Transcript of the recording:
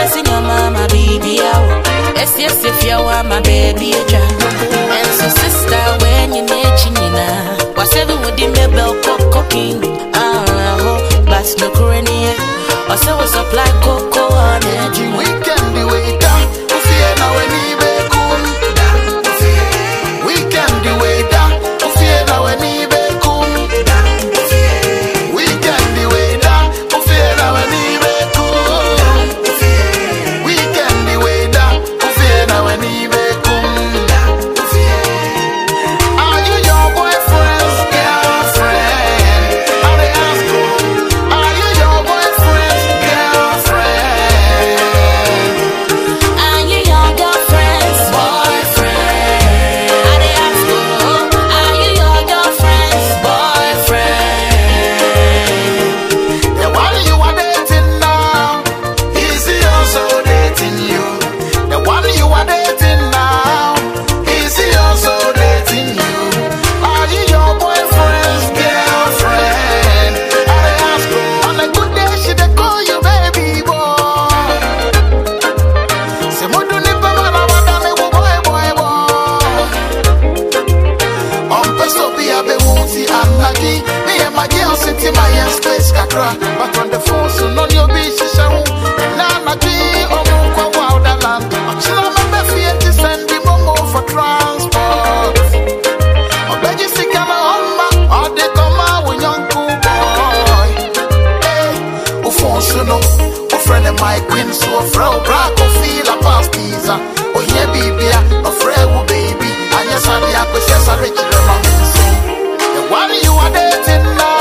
dancing your mama baby out. Yes, if you want my baby a child. And so sister, when you need chinina, was seven with the mebel cooking. But no current or so was supply cocoa on edge. We can do it down. We can do it down. But on the phone, so none your beach is shown. Nana G, or more wild land. I'm sure I'm a fear to send him more for transport. I bet you see come home, or they come out with young cool boy. Hey, who phones to know? Who friend of my queen, so a fro, braco feel a past pizza. Oh, yeah, baby, a frail baby. And yes, I'm the acquisition, rich, the one you are dating now.